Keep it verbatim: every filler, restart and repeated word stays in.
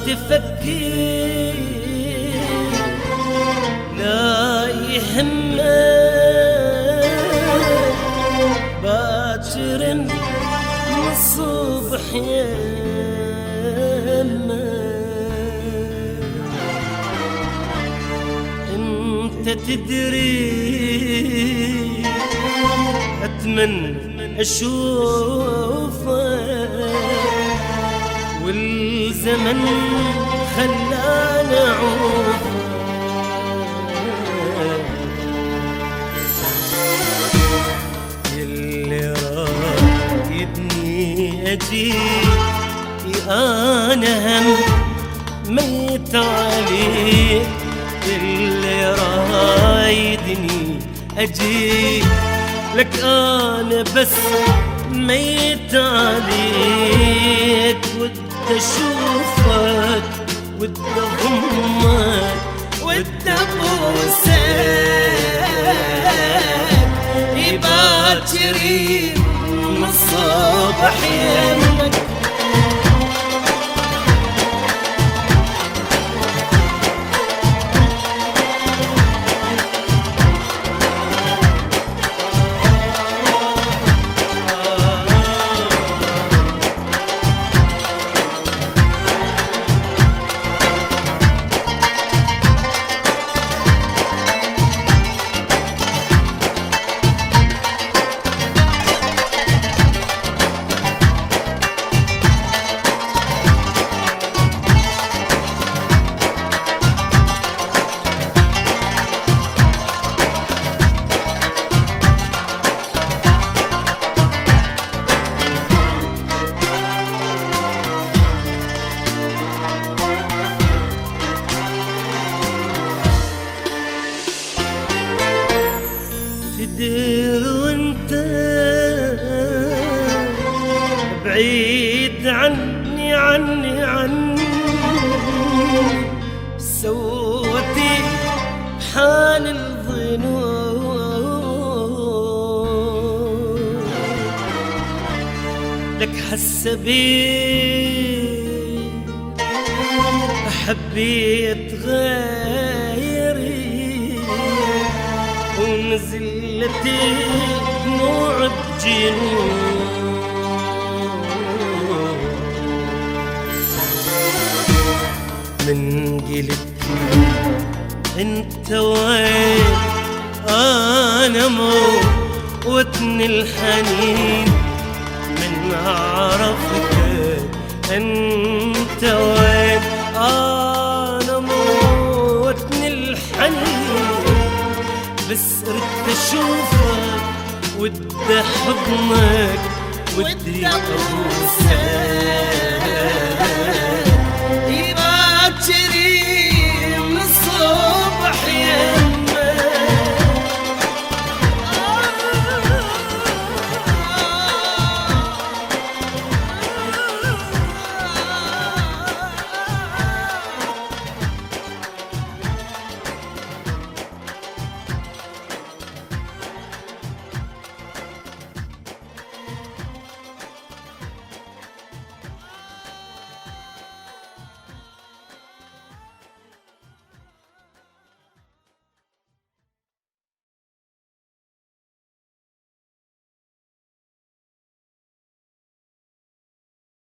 تفكر لا يهمك باكر من الصبح يمك انت تدري اتمنى اشوفك والزمن خلانا اعوفك يلي رايدني اجيك انا هم ميت عليك اللي رايدني اجيك لك انا بس ميت عليك ودي اشوفك ودي اضمك ودي ابوسك يباكري من الصبح يمك تدير وانت بعيد عني عني عني سوتي بحال الظنون لك حس بي حبيت غيري ونزلتي دموع بجنون من قلت انت وين انا موتني الحنين من عرفتك انت وين انا موتني الحنين بس ردت اشوفك ودي حضنك ودي ابوسك